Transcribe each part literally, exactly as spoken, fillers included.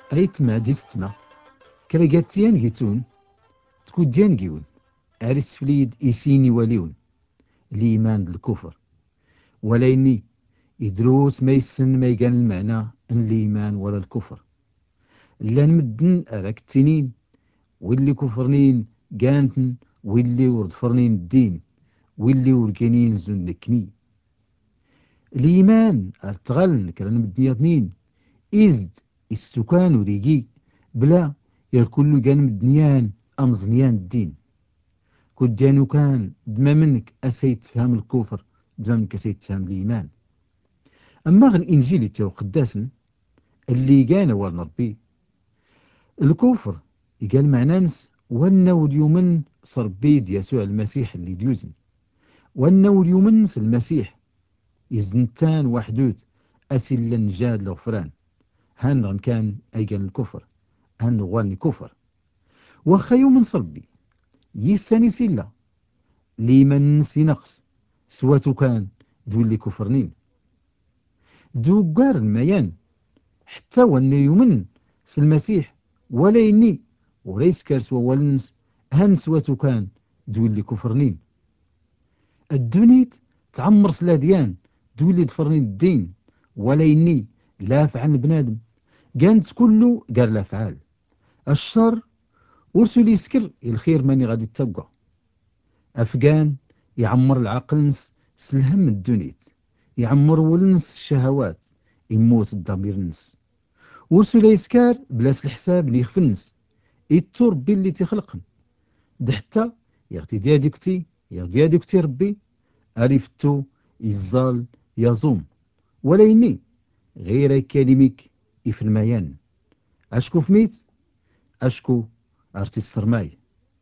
أيتما دي ستما كراجاتيان جيتون تكوديان جيون أريس فليد إيسيني وليون الإيمان بالكفر وليني يدروس ما يسن ما يقان المعنى أن الإيمان ولا الكفر لان مدن أراك التنين واللي كفرنين قانتن واللي وردفرنين الدين واللي وركانين زن لكني الإيمان أرتغل كران مدنيا اثنين إزد السكان وريقي بلا يكون كان مدنيان أمزنيان الدين كدانو كان دما منك أسيت تفهم الكفر دما منك أسيت تفهم الإيمان أما غير الإنجيل تاو قداسن اللي كان ورن ربي الكفر يقال معنانس وانه اليومن صر بيد يسوع المسيح اللي ديوزن وانه اليومنس المسيح يزنتان وحدوت أسل نجاد الغفران هان كان أيقان الكفر هان غوالني كفر واخا يومن صربي يساني سيلا لي من نسي نقص سواتو كان دولي كفرنين دو قارن ميان حتى وان يومن سالمسيح ولا يني وليس كارس وولنس هان سواتو كان دولي كفرنين الدنيت تعمر سلاديان دولي دفرنين الدين ولا يني لافع عن بنادم كانت كله قال الافعال الشر ورسل يسكر الخير ماني غادي تبقى افقان يعمر العقل نس سلهم الدنيت يعمر ولنس الشهوات يموت الضمير نس ورسل يسكر بلاس الحساب اللي يخفنس يتور ربي اللي تخلقن ده حتى يغتي ديادكتي يغتي ديادكتي ربي عرفتو يزال يزوم ولا يني غير كلميك في الميان اشكو فميت اشكو ارتي السرماي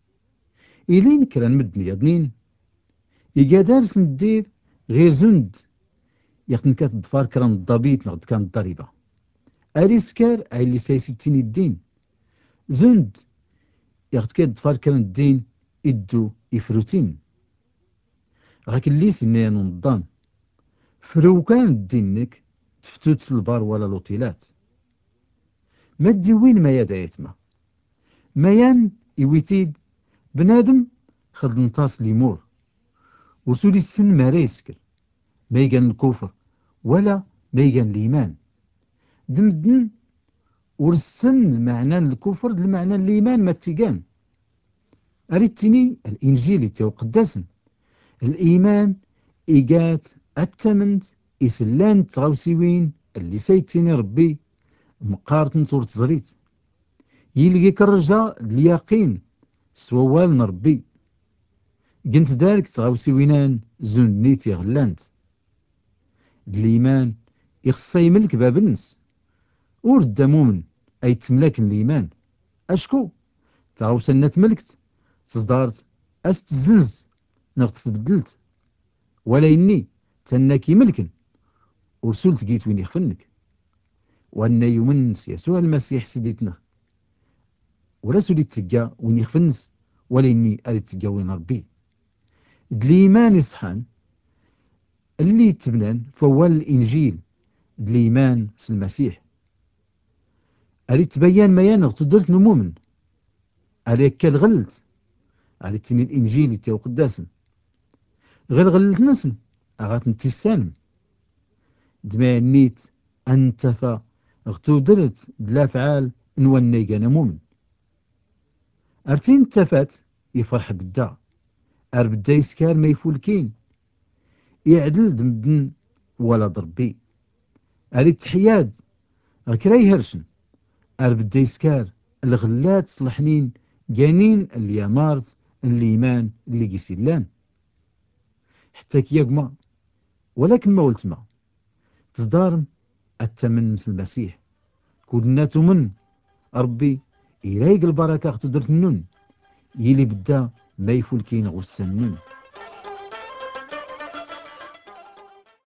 إلين كران مدني يضنين يقادرس ندير غير زند يقتن كات الضفار كران الضبيط نغد كان الضريبة أريسكار أي اللي سيستيني الدين زند يغد كات الضفار كران الدين إدو إفروتين غاك اللي سنين ونضان فرو كان الدينك تفتوت البار ولا لوطيلات ما دي وين ما يدايتما ميان يويتيد بنادم خد نطاس ليمور وسولي السن ما ريسكر ما يقان الكفر ولا ما يقان الإيمان دمدن ورسن المعنى الكفر المعنى الإيمان ما تيقان أريتني الإنجيل تاو قداسن الإيمان إيقات التمنت إسلان تغوسيوين اللي سيتيني ربي مقارتن صورة زريت يلقي كرجا اليقين سوال ربي قنت دارك تغوسيوينان زون نيتي غلانت الإيمان يخصي يملك باب النس ورد مؤمن أي تملك الإيمان أشكو تعوسنا تملكت تصدارت أستزز نغت تبدلت ولا إني تناكي ملكن ورسولت جيت وين يخفنك وأن يمنس يسوع المسيح سيدتنا ولا سولي تسقى وين يخفنس ولا إني أريد تسقى وين ربي الإيمان يصحان اللي تبنان فهو الإنجيل الإيمان في المسيح أريد تبين ما ينغ تدرت نمومن عليك كالغلت على تني الإنجيل تاو قداسن غير غلت نسن أغات نتي السالم دما نيت أنتفا غتو درت بلا فعال نواني كان مؤمن أرتين تفات يفرح بدا أر بدا يسكار ما يفولكين يعدل دمدن ولا ضربي أريد تحياد غكراي هرشن أر بدا يسكار الغلات صلحنين جانين اللي مارت الإيمان اللي قيسيلان حتى كياقما ولكن ما ولتما تصدارم التمن مثل المسيح كودناتو من ربي إلايق البركة تدرت النون يلي بدا ما يفولكين غسنون